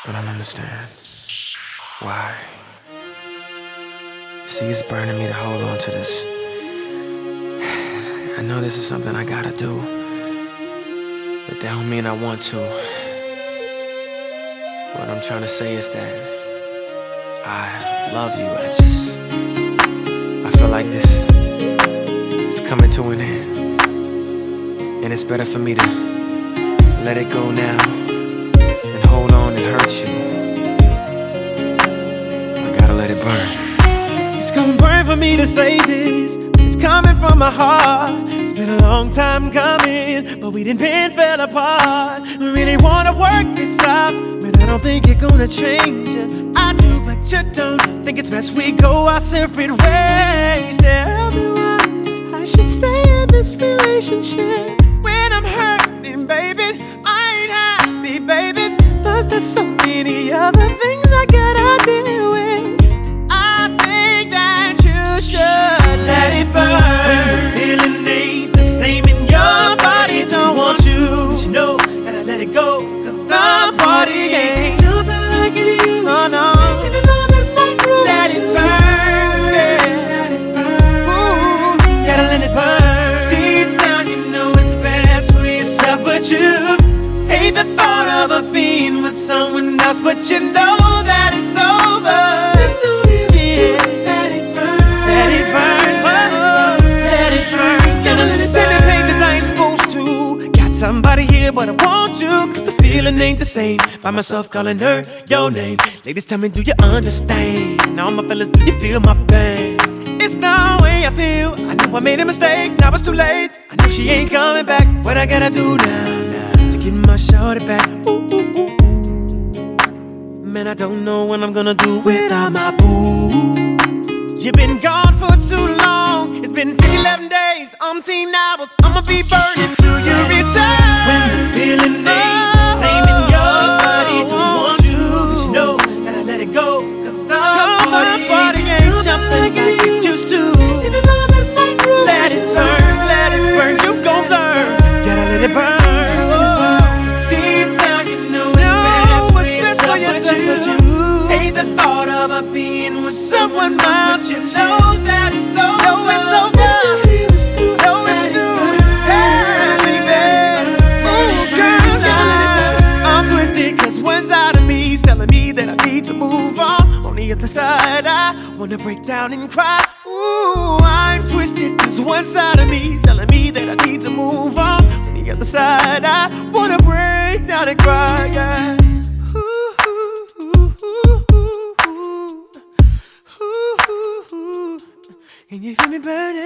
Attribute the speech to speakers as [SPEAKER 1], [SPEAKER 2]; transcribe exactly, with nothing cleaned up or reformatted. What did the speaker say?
[SPEAKER 1] but I don't understand why. See, it's burning me to hold on to this. I know this is something I gotta do, but that don't mean I want to. What I'm trying to say is that I love you. I just, I feel like this is coming to an end, and it's better for me to let it go now than hold on and hurt you. I gotta let it burn.
[SPEAKER 2] It's gonna burn for me to say this. It's coming from my heart. It's been a long time coming, but we didn't been fell apart. I really wanna work this out, but I don't think you're gonna change it. I do, but you don't. Think it's best we go our separate ways. Tell me why I should stay in this relationship when I'm hurting, baby. I ain't happy, baby. Plus there's so many other things I gotta deal with. Let it burn. When the feeling ain't the same in your body, don't want you. But you know, gotta let it go, cause the party ain't jumping like it used to. Oh no, even though this might bruise, let it burn, let it burn. Ooh, gotta let it burn. Deep down you know it's best for yourself, but you hate the thought of her being with someone else. But you know that it's over. Yeah. Let it burn, oh, let it burn. Gotta listen to pages I ain't supposed to. Got somebody here, but I want you, cause the feeling ain't the same. Find myself calling her your name. Ladies, tell me, do you understand? Now my fellas, do you feel my pain? It's the way I feel. I know I made a mistake, now it's too late. I know she ain't coming back. What I gotta do now, now to get my shorty back? Ooh, ooh, ooh, ooh. Man, I don't know what I'm gonna do without my boo. You've been gone for too long. It's been fifty, eleven days, umpteen hours. I'ma be burning till you return. When the feeling ain't the same in your body, don't want you. But you know, gotta let it go, cause the party, party ain't jumping like it used to. Even though this might bruise, let it burn, let it burn. You gon' learn, gotta let it burn. Deep down you know it's best for yourself, but you hate the thought of her being with someone else. You know that it's over. Know it's over. Know it's through. Hey, baby. Ooh, girl, now I'm twisted, cause one side of me is telling me that I need to move on. On the other side, I wanna break down and cry. Ooh, I'm twisted, cause one side of me is telling me that I need to move on. On the other side, I wanna break down and cry, yeah. Can you feel me burning?